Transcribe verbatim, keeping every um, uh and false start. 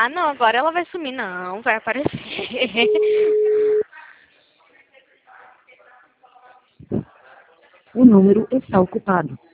Ah, não, agora ela vai sumir. Não, vai aparecer. O número está ocupado.